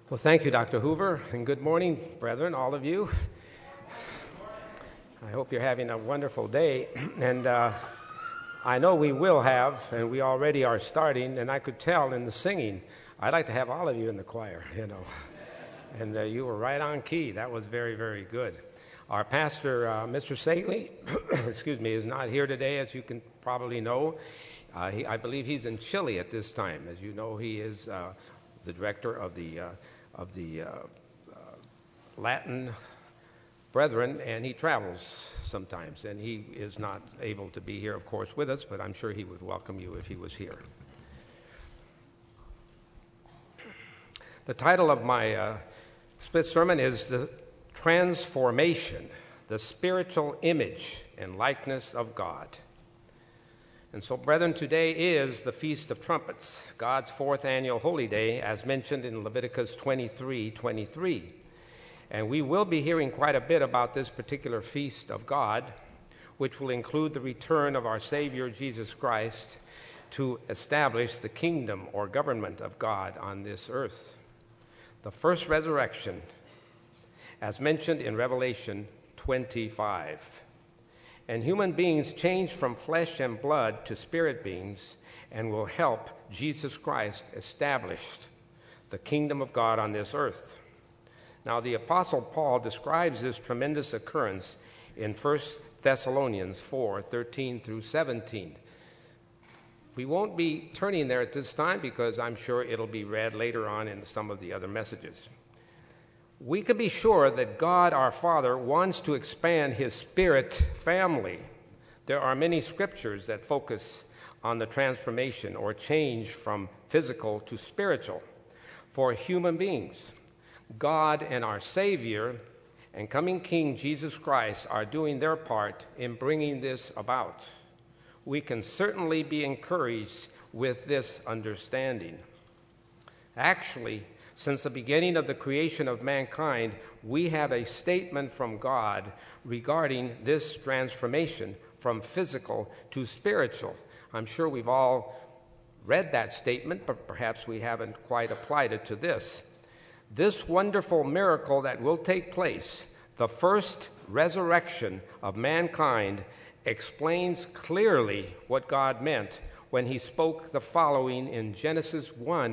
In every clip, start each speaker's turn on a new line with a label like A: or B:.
A: Well, thank you, Dr. Hoover, and good morning, brethren, all of you. I hope you're having a wonderful day, and I know we will have, and we already are starting, and I could tell in the singing, I'd like to have all of you in the choir, and you were right on key. That was very, very good. Our pastor, Mr. Saley, is not here today, as you can probably know. I believe he's in Chile at this time. As you know, he is the director of the Latin Brethren, and he travels sometimes, and he is not able to be here, of course, with us, but I'm sure he would welcome you if he was here. The title of my split sermon is The Transformation, the Spiritual Image and Likeness of God. And so, brethren, today is the Feast of Trumpets, God's fourth annual holy day, as mentioned in Leviticus 23:23. And we will be hearing quite a bit about this particular feast of God, which will include the return of our Savior, Jesus Christ, to establish the kingdom or government of God on this earth. The first resurrection, as mentioned in Revelation 25. And human beings change from flesh and blood to spirit beings and will help Jesus Christ establish the kingdom of God on this earth. Now, the Apostle Paul describes this tremendous occurrence in 1 Thessalonians 4:13 through 17. We won't be turning there at this time because I'm sure it'll be read later on in some of the other messages. We can be sure that God, our Father, wants to expand his spirit family. There are many scriptures that focus on the transformation or change from physical to spiritual for human beings. God and our Savior and coming King Jesus Christ are doing their part in bringing this about. We can certainly be encouraged with this understanding. Actually, since the beginning of the creation of mankind, we have a statement from God regarding this transformation from physical to spiritual. I'm sure we've all read that statement, but perhaps we haven't quite applied it to this. This wonderful miracle that will take place, the first resurrection of mankind, explains clearly what God meant when he spoke the following in Genesis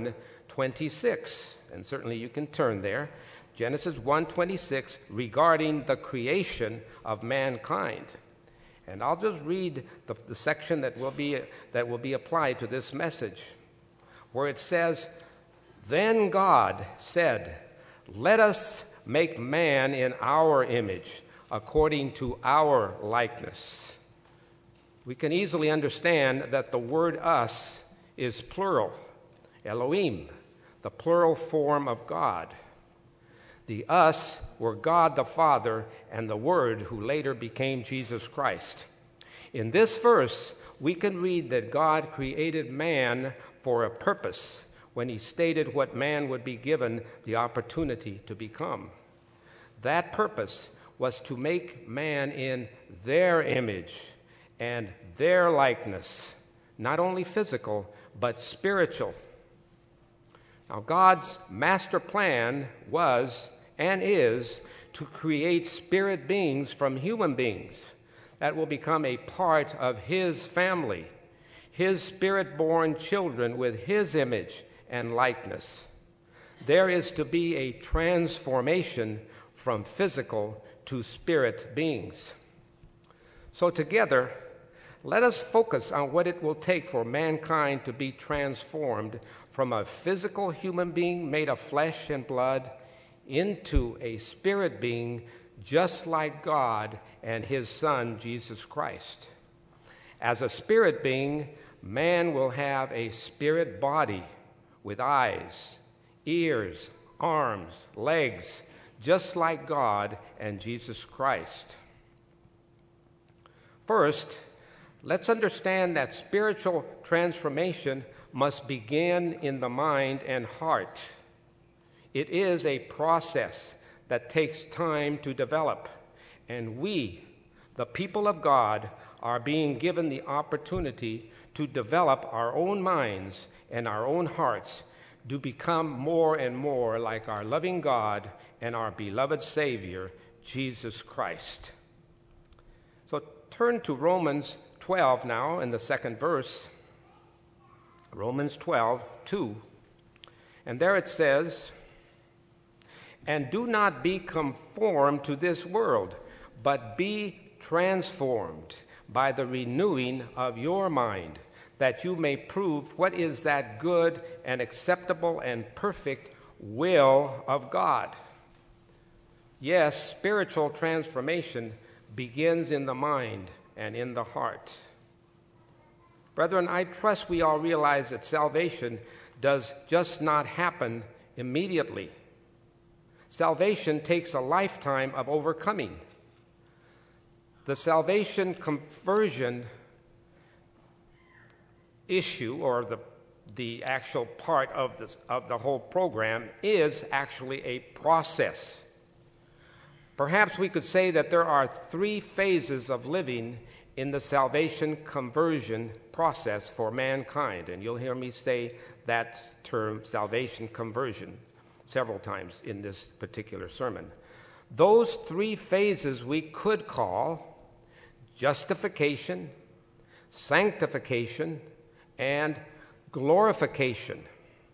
A: 1:26. And certainly you can turn there. Genesis 1:26, regarding the creation of mankind. And I'll just read the section that will be applied to this message, where it says, "Then God said, 'Let us make man in our image, according to our likeness.'" We can easily understand that the word us is plural, Elohim, the plural form of God. The us were God the Father and the Word who later became Jesus Christ. In this verse, we can read that God created man for a purpose when he stated what man would be given the opportunity to become. That purpose was to make man in their image and their likeness, not only physical, but spiritual. Now, God's master plan was and is to create spirit beings from human beings that will become a part of his family, his spirit-born children with his image and likeness. There is to be a transformation from physical to spirit beings. So together, let us focus on what it will take for mankind to be transformed from a physical human being made of flesh and blood into a spirit being just like God and his Son, Jesus Christ. As a spirit being, man will have a spirit body with eyes, ears, arms, legs, just like God and Jesus Christ. First, let's understand that spiritual transformation must begin in the mind and heart. It is a process that takes time to develop, and we, the people of God, are being given the opportunity to develop our own minds and our own hearts do become more and more like our loving God and our beloved Savior, Jesus Christ. So turn to Romans 12 now in the second verse. Romans 12:2. And there it says, "And do not be conformed to this world, but be transformed by the renewing of your mind, that you may prove what is that good and acceptable and perfect will of God." Yes, spiritual transformation begins in the mind and in the heart. Brethren, I trust we all realize that salvation does just not happen immediately. Salvation takes a lifetime of overcoming. The salvation conversion issue, or the actual part of the whole program, is actually a process. Perhaps we could say that there are 3 phases of living in the salvation conversion process for mankind. And you'll hear me say that term, salvation conversion, several times in this particular sermon. Those 3 phases we could call justification, sanctification, and glorification.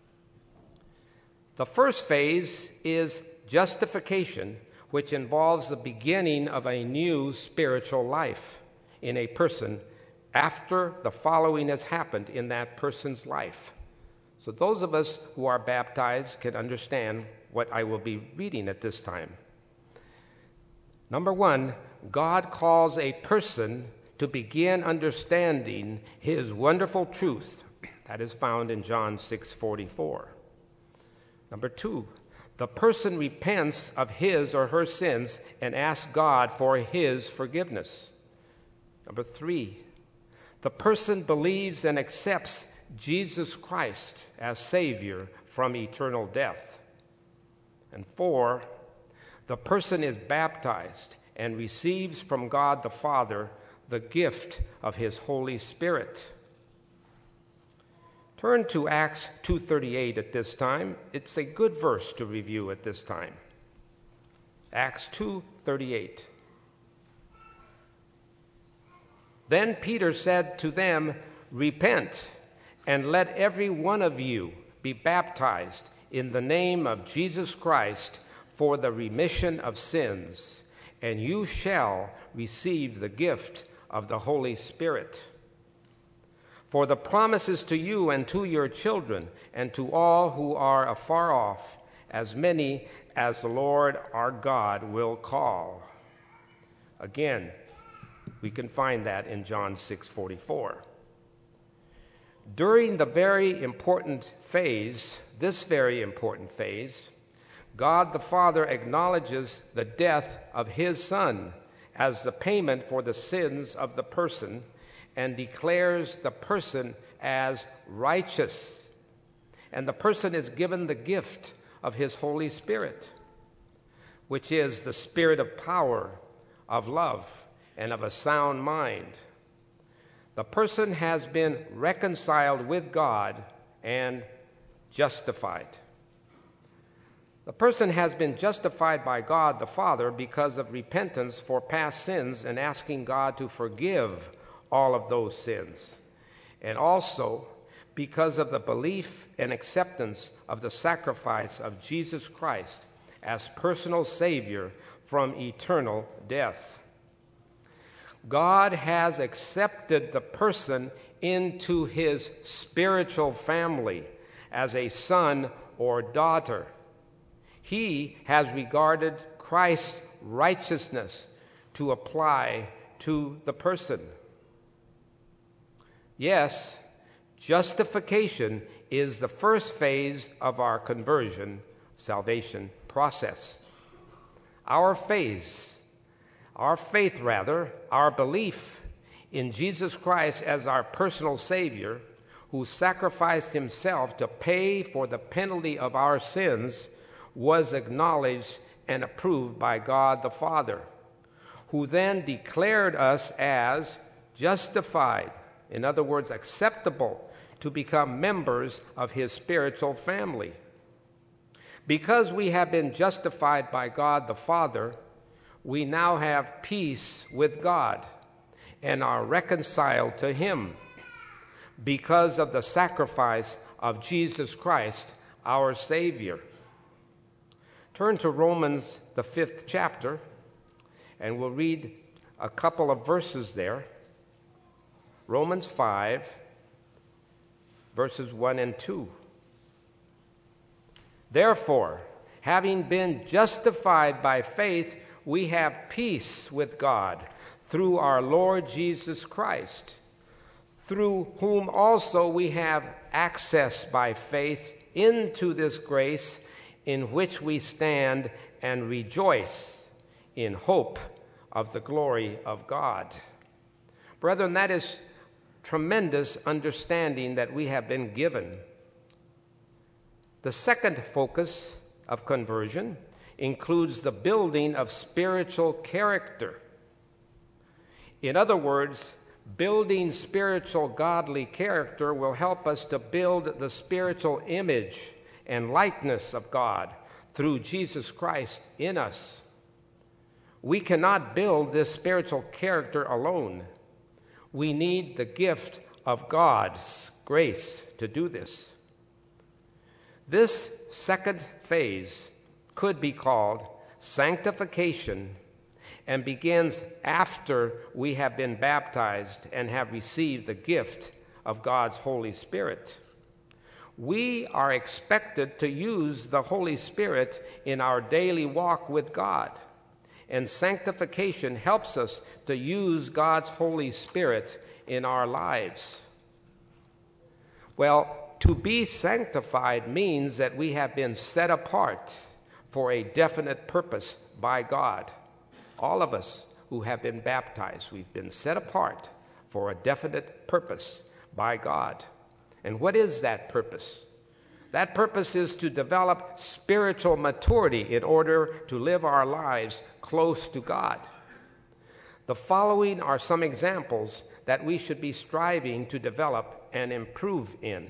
A: The first phase is justification, which involves the beginning of a new spiritual life in a person after the following has happened in that person's life. So those of us who are baptized can understand what I will be reading at this time. Number 1, God calls a person to begin understanding his wonderful truth. That is found in John 6:44. Number 2, the person repents of his or her sins and asks God for his forgiveness. Number 3, the person believes and accepts Jesus Christ as Savior from eternal death. And 4, the person is baptized and receives from God the Father the gift of his Holy Spirit. Turn to Acts 2:38 at this time. It's a good verse to review at this time. Acts 2:38. Then Peter said to them, "Repent, and let every one of you be baptized in the name of Jesus Christ for the remission of sins, and you shall receive the gift of the Holy Spirit. For the promises to you and to your children and to all who are afar off, as many as the Lord our God will call." Again, we can find that in John 6:44. During this very important phase, God the Father acknowledges the death of his Son as the payment for the sins of the person and declares the person as righteous. And the person is given the gift of his Holy Spirit, which is the spirit of power, of love, and of a sound mind. The person has been reconciled with God and justified. The person has been justified by God the Father because of repentance for past sins and asking God to forgive all of those sins, and also because of the belief and acceptance of the sacrifice of Jesus Christ as personal Savior from eternal death. God has accepted the person into his spiritual family as a son or daughter. He has regarded Christ's righteousness to apply to the person. Yes, justification is the first phase of our conversion, salvation process. Our faith, our belief in Jesus Christ as our personal Savior, who sacrificed himself to pay for the penalty of our sins, was acknowledged and approved by God the Father, who then declared us as justified, in other words, acceptable to become members of his spiritual family. Because we have been justified by God the Father, we now have peace with God and are reconciled to him because of the sacrifice of Jesus Christ, our Savior. Turn to Romans, the 5th chapter, and we'll read a couple of verses there. Romans 5, verses 1 and 2. Therefore, having been justified by faith, we have peace with God through our Lord Jesus Christ, through whom also we have access by faith into this grace in which we stand and rejoice in hope of the glory of God. Brethren, that is tremendous understanding that we have been given. The second focus of conversion includes the building of spiritual character. In other words, building spiritual godly character will help us to build the spiritual image and likeness of God through Jesus Christ in us. We cannot build this spiritual character alone. We need the gift of God's grace to do this. This second phase could be called sanctification and begins after we have been baptized and have received the gift of God's Holy Spirit. We are expected to use the Holy Spirit in our daily walk with God, and sanctification helps us to use God's Holy Spirit in our lives. Well, to be sanctified means that we have been set apart for a definite purpose by God. All of us who have been baptized, we've been set apart for a definite purpose by God. And what is that purpose? That purpose is to develop spiritual maturity in order to live our lives close to God. The following are some examples that we should be striving to develop and improve in.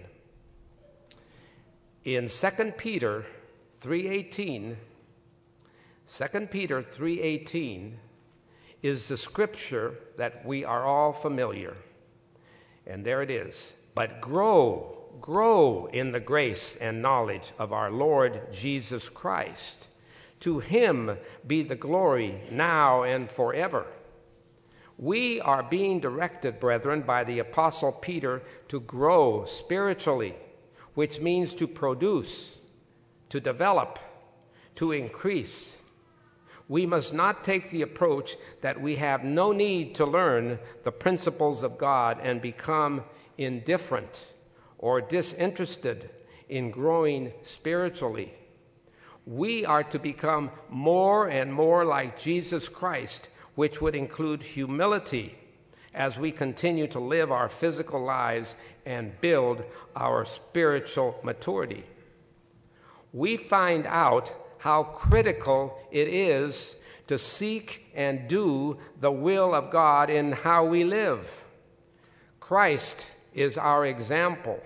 A: In 2 Peter 3:18, 2 Peter 3:18 is the scripture that we are all familiar. And there it is. But grow in the grace and knowledge of our Lord Jesus Christ. To him be the glory now and forever. We are being directed, brethren, by the Apostle Peter to grow spiritually, which means to produce, to develop, to increase. We must not take the approach that we have no need to learn the principles of God and become indifferent or disinterested in growing spiritually. We are to become more and more like Jesus Christ, which would include humility as we continue to live our physical lives and build our spiritual maturity. We find out how critical it is to seek and do the will of God in how we live. Christ is our example,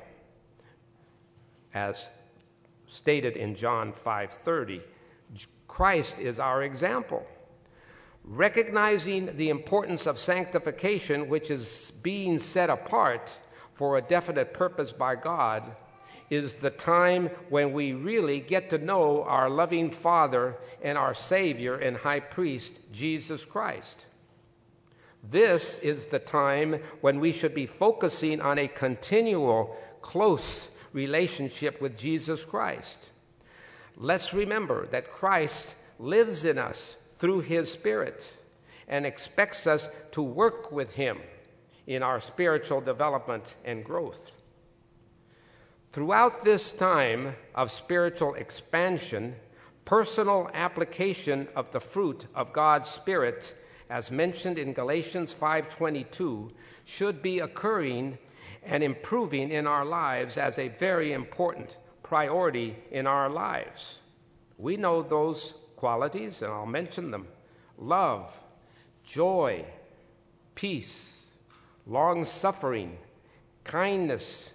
A: as stated in John 5:30. Christ is our example. Recognizing the importance of sanctification, which is being set apart for a definite purpose by God, is the time when we really get to know our loving Father and our Savior and High Priest, Jesus Christ. This is the time when we should be focusing on a continual, close relationship with Jesus Christ. Let's remember that Christ lives in us through his Spirit and expects us to work with him in our spiritual development and growth. Throughout this time of spiritual expansion, personal application of the fruit of God's Spirit, as mentioned in Galatians 5:22, should be occurring and improving in our lives as a very important priority in our lives. We know those qualities, and I'll mention them: love, joy, peace, long-suffering, kindness,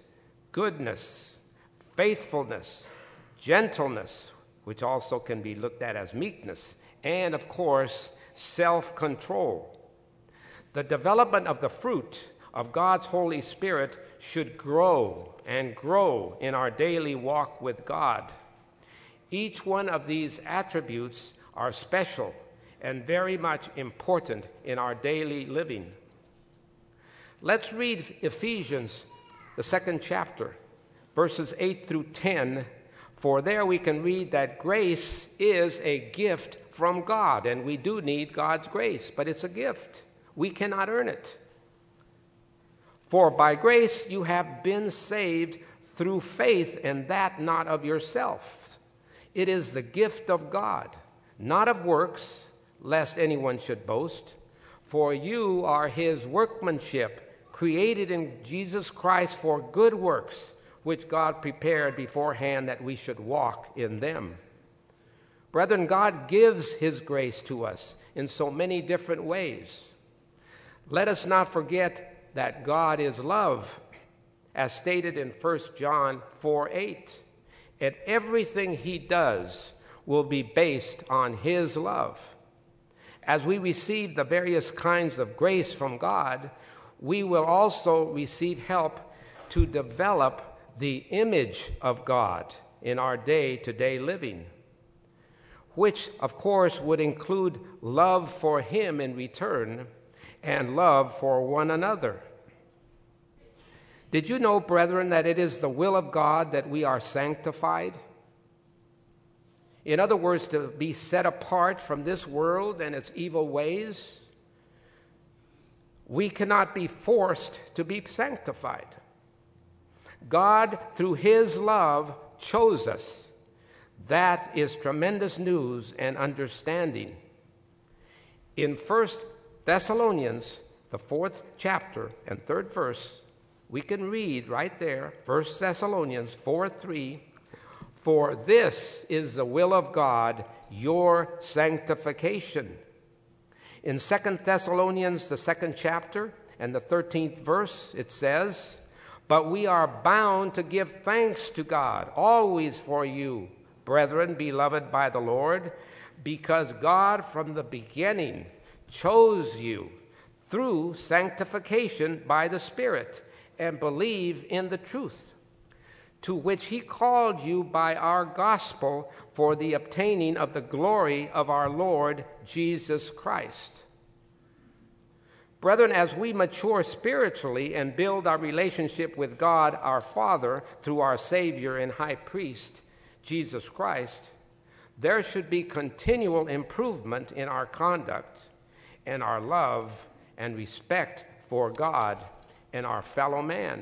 A: goodness, faithfulness, gentleness, which also can be looked at as meekness, and of course, self-control. The development of the fruit of God's Holy Spirit should grow and grow in our daily walk with God. Each one of these attributes are special and very much important in our daily living. Let's read Ephesians, the 2nd chapter, verses 8 through 10, for there we can read that grace is a gift from God, and we do need God's grace, but it's a gift. We cannot earn it. For by grace you have been saved through faith, and that not of yourself. It is the gift of God, not of works, lest anyone should boast. For you are his workmanship, created in Jesus Christ for good works, which God prepared beforehand that we should walk in them. Brethren, God gives his grace to us in so many different ways. Let us not forget that God is love, as stated in 1 John 4:8. And everything he does will be based on his love. As we receive the various kinds of grace from God, we will also receive help to develop the image of God in our day-to-day living, which, of course, would include love for him in return and love for one another. Did you know, brethren, that it is the will of God that we are sanctified? In other words, to be set apart from this world and its evil ways. We cannot be forced to be sanctified. God, through his love, chose us. That is tremendous news and understanding. In 1 Thessalonians, the 4th chapter and 3rd verse, we can read right there, 1 Thessalonians 4:3, for this is the will of God, your sanctification. In 2 Thessalonians, the 2nd chapter and the 13th verse, it says, but we are bound to give thanks to God always for you, brethren, beloved by the Lord, because God from the beginning chose you through sanctification by the Spirit, and believe in the truth, to which he called you by our gospel for the obtaining of the glory of our Lord Jesus Christ. Brethren, as we mature spiritually and build our relationship with God our Father through our Savior and High Priest, Jesus Christ, there should be continual improvement in our conduct and our love and respect for God and our fellow man.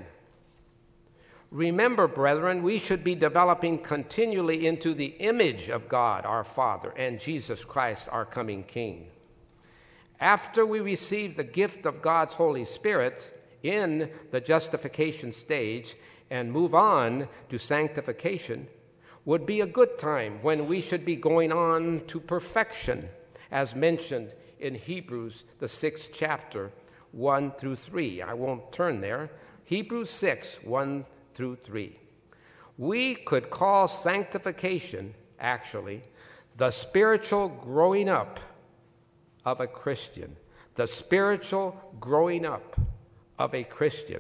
A: Remember, brethren, we should be developing continually into the image of God our Father and Jesus Christ our coming King. After we receive the gift of God's Holy Spirit in the justification stage and move on to sanctification, would be a good time when we should be going on to perfection, as mentioned in Hebrews, the 6th chapter, 1 through 3. I won't turn there. Hebrews 6, 1 through 3. We could call sanctification, actually, the spiritual growing up of a Christian. The spiritual growing up of a Christian.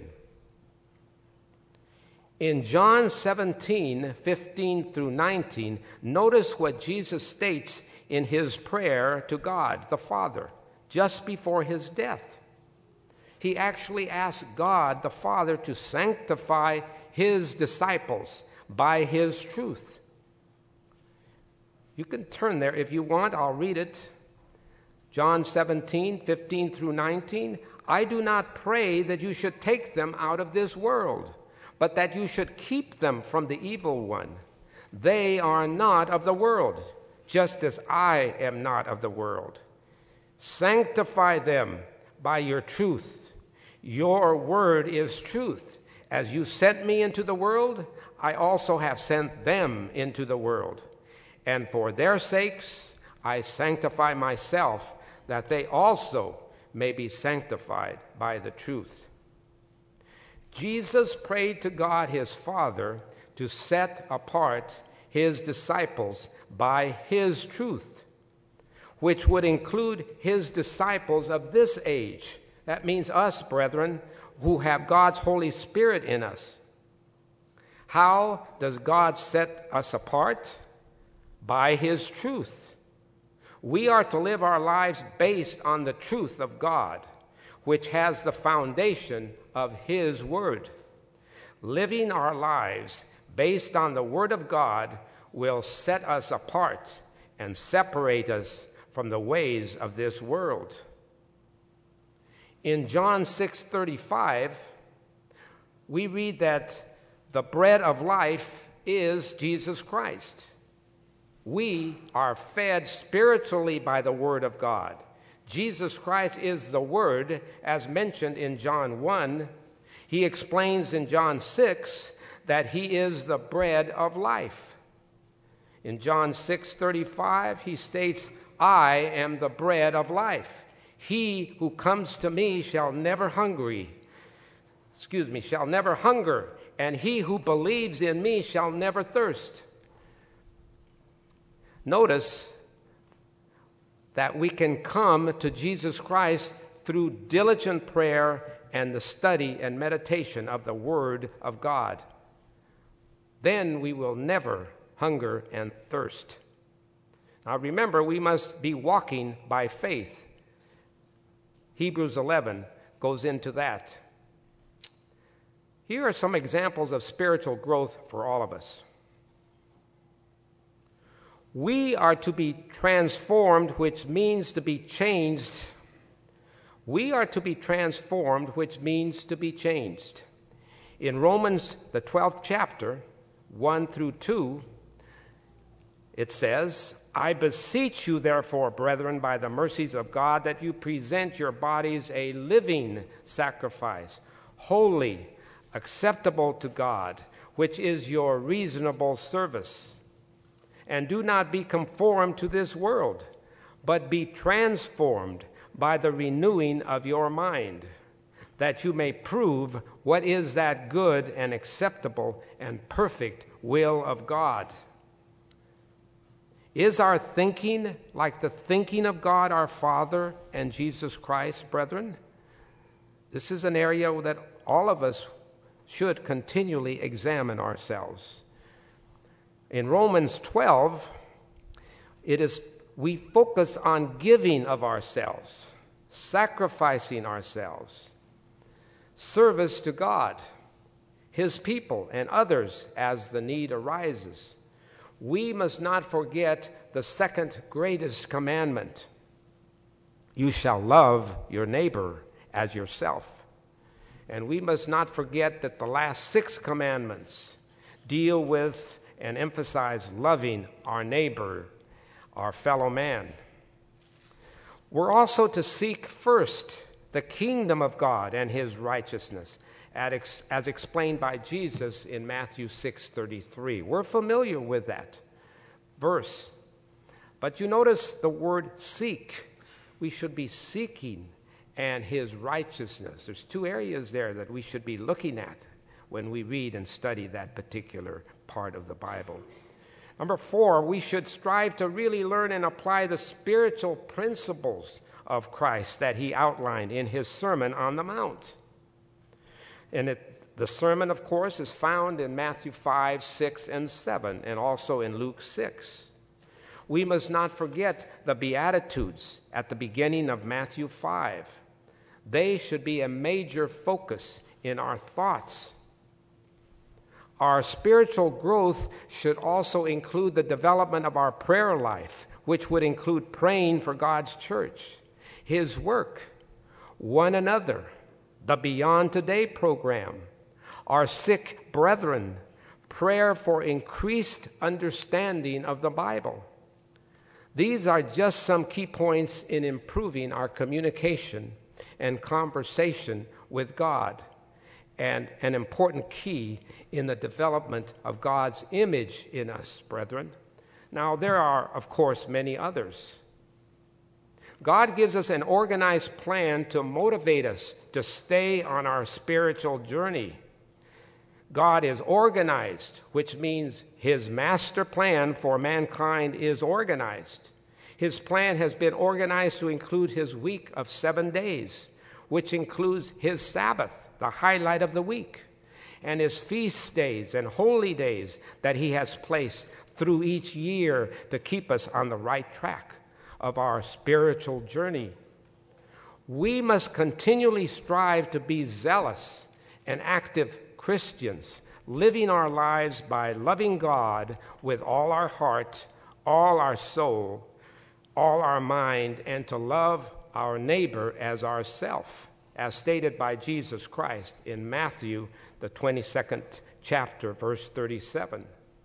A: In John 17, 15 through 19, notice what Jesus states in his prayer to God, the Father, just before his death. He actually asked God, the Father, to sanctify his disciples by his truth. You can turn there if you want. I'll read it. John 17, 15 through 19. I do not pray that you should take them out of this world, but that you should keep them from the evil one. They are not of the world, just as I am not of the world. Sanctify them by your truth. Your word is truth. As you sent me into the world, I also have sent them into the world. And for their sakes, I sanctify myself, that they also may be sanctified by the truth. Jesus prayed to God his Father to set apart his disciples by his truth, which would include his disciples of this age. That means us, brethren, who have God's Holy Spirit in us. How does God set us apart? By his truth. We are to live our lives based on the truth of God, which has the foundation of his word. Living our lives based on the word of God will set us apart and separate us from the ways of this world. In John 6:35, we read that the bread of life is Jesus Christ. We are fed spiritually by the word of God. Jesus Christ is the word, as mentioned in John 1. He explains in John 6 that he is the bread of life. In John 6:35, he states, I am the bread of life. He who comes to me shall never hunger, and he who believes in me shall never thirst. Notice that we can come to Jesus Christ through diligent prayer and the study and meditation of the Word of God. Then we will never hunger and thirst. Now remember, we must be walking by faith. Hebrews 11 goes into that. Here are some examples of spiritual growth for all of us. We are to be transformed, which means to be changed. We are to be transformed, which means to be changed. In Romans, the 12th chapter, 1 through 2, it says, I beseech you, therefore, brethren, by the mercies of God, that you present your bodies a living sacrifice, holy, acceptable to God, which is your reasonable service. And do not be conformed to this world, but be transformed by the renewing of your mind, that you may prove what is that good and acceptable and perfect will of God. Is our thinking like the thinking of God our Father and Jesus Christ, brethren? This is an area that all of us should continually examine ourselves. In Romans 12, we focus on giving of ourselves, sacrificing ourselves, service to God, his people, and others as the need arises. We must not forget the second greatest commandment. You shall love your neighbor as yourself. And we must not forget that the last 6 commandments deal with and emphasize loving our neighbor, our fellow man. We're also to seek first the kingdom of God and his righteousness, as explained by Jesus in Matthew 6:33. We're familiar with that verse. But you notice the word seek. We should be seeking and his righteousness. There's 2 areas there that we should be looking at when we read and study that particular part of the Bible. Number 4, we should strive to really learn and apply the spiritual principles of Christ that he outlined in his Sermon on the Mount. And the sermon, of course, is found in Matthew 5, 6, and 7, and also in Luke 6. We must not forget the Beatitudes at the beginning of Matthew 5. They should be a major focus in our thoughts. Our spiritual growth should also include the development of our prayer life, which would include praying for God's church, his work, one another, the Beyond Today program, our sick brethren, prayer for increased understanding of the Bible. These are just some key points in improving our communication and conversation with God, and an important key in the development of God's image in us, brethren. Now, there are, of course, many others. God gives us an organized plan to motivate us to stay on our spiritual journey. God is organized, which means his master plan for mankind is organized. His plan has been organized to include his week of 7 days, which includes his Sabbath, the highlight of the week, and his feast days and holy days that he has placed through each year to keep us on the right track of our spiritual journey. We must continually strive to be zealous and active Christians, living our lives by loving God with all our heart, all our soul, all our mind, and to love our neighbor as ourself, as stated by Jesus Christ in Matthew, the 22nd chapter, verse 37.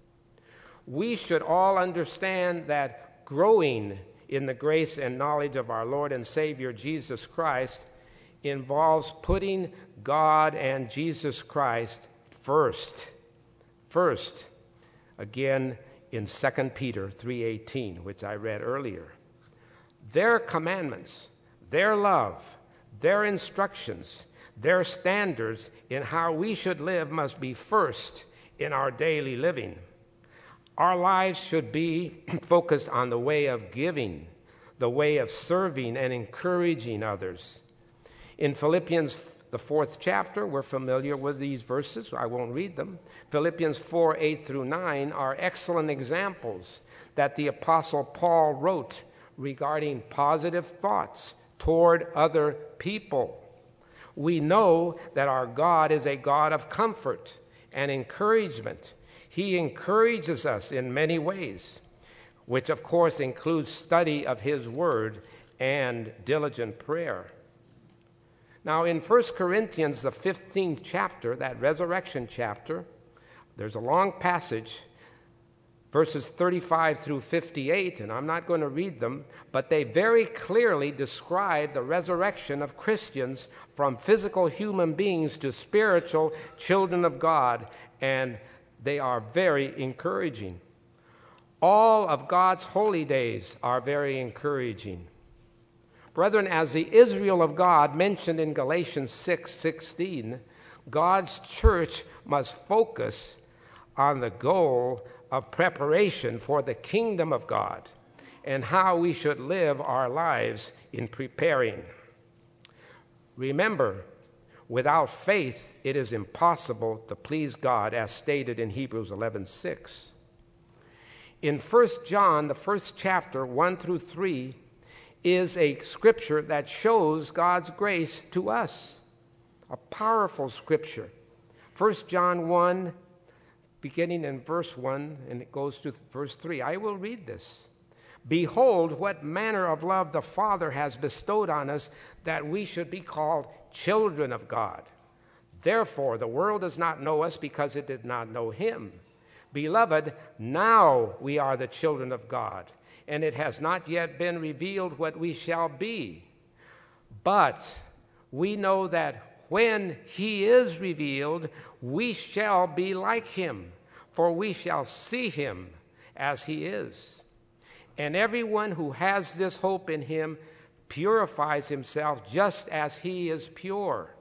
A: We should all understand that growing in the grace and knowledge of our Lord and Savior Jesus Christ involves putting God and Jesus Christ first. First, again in 2 Peter 3:18, which I read earlier. Their commandments, their love, their instructions, their standards in how we should live must be first in our daily living. Our lives should be focused on the way of giving, the way of serving and encouraging others. In Philippians, the 4th chapter, we're familiar with these verses. I won't read them. Philippians 4:8 through 9 are excellent examples that the Apostle Paul wrote regarding positive thoughts toward other people. We know that our God is a God of comfort and encouragement. He encourages us in many ways, which of course includes study of his word and diligent prayer. Now in 1 Corinthians, the 15th chapter, that resurrection chapter, there's a long passage, verses 35 through 58, and I'm not going to read them, but they very clearly describe the resurrection of Christians from physical human beings to spiritual children of God, and they are very encouraging. All of God's holy days are very encouraging. Brethren, as the Israel of God mentioned in Galatians 6:16, God's church must focus on the goal of preparation for the kingdom of God and how we should live our lives in preparing. Remember, without faith, it is impossible to please God, as stated in Hebrews 11:6. In 1 John, the 1st chapter, 1 through 3, is a scripture that shows God's grace to us. A powerful scripture. 1 John 1, beginning in verse 1, and it goes to verse 3. I will read this. Behold, what manner of love the Father has bestowed on us, that we should be called children of God. Therefore, the world does not know us because it did not know him. Beloved, now we are the children of God, and it has not yet been revealed what we shall be. But we know that when he is revealed, we shall be like him, for we shall see him as he is. And everyone who has this hope in him purifies himself just as he is pure.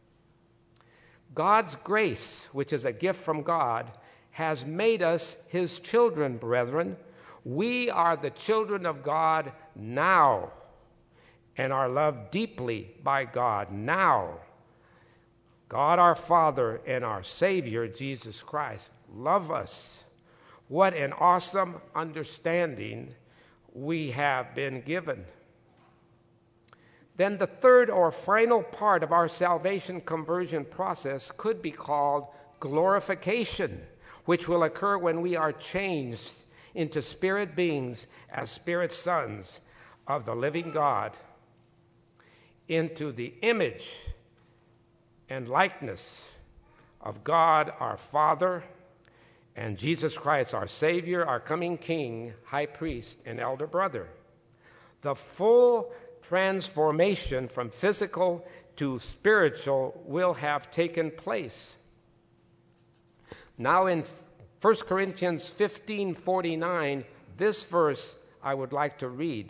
A: God's grace, which is a gift from God, has made us his children, brethren. We are the children of God now and are loved deeply by God now. God our Father and our Savior, Jesus Christ, love us. What an awesome understanding we have been given. Then the third or final part of our salvation conversion process could be called glorification, which will occur when we are changed into spirit beings as spirit sons of the living God, into the image and likeness of God our Father and Jesus Christ our Savior, our coming King, High Priest, and Elder Brother. The full transformation from physical to spiritual will have taken place. Now in 1 Corinthians 15:49, this verse I would like to read.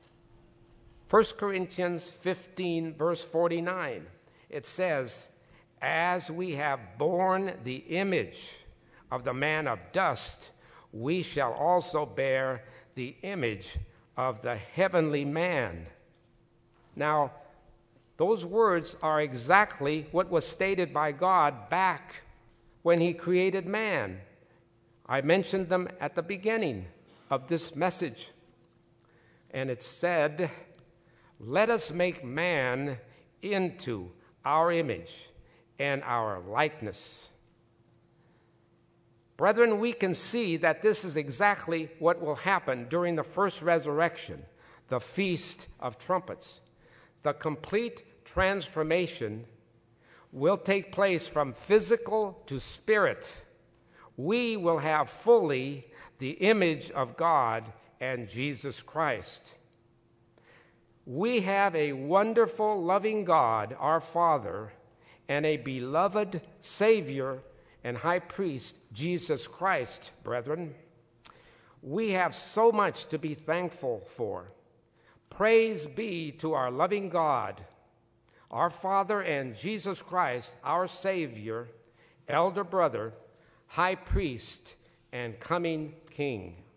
A: 1 Corinthians 15, verse 49. It says, As we have borne the image of the man of dust, we shall also bear the image of the heavenly man. Now, those words are exactly what was stated by God back when he created man. I mentioned them at the beginning of this message. And it said, "Let us make man into our image and our likeness." Brethren, we can see that this is exactly what will happen during the first resurrection, the Feast of Trumpets. The complete transformation will take place from physical to spirit. We will have fully the image of God and Jesus Christ. We have a wonderful, loving God, our Father, and a beloved Savior and High Priest, Jesus Christ, brethren. We have so much to be thankful for. Praise be to our loving God, our Father, and Jesus Christ, our Savior, elder brother, High Priest, and coming King.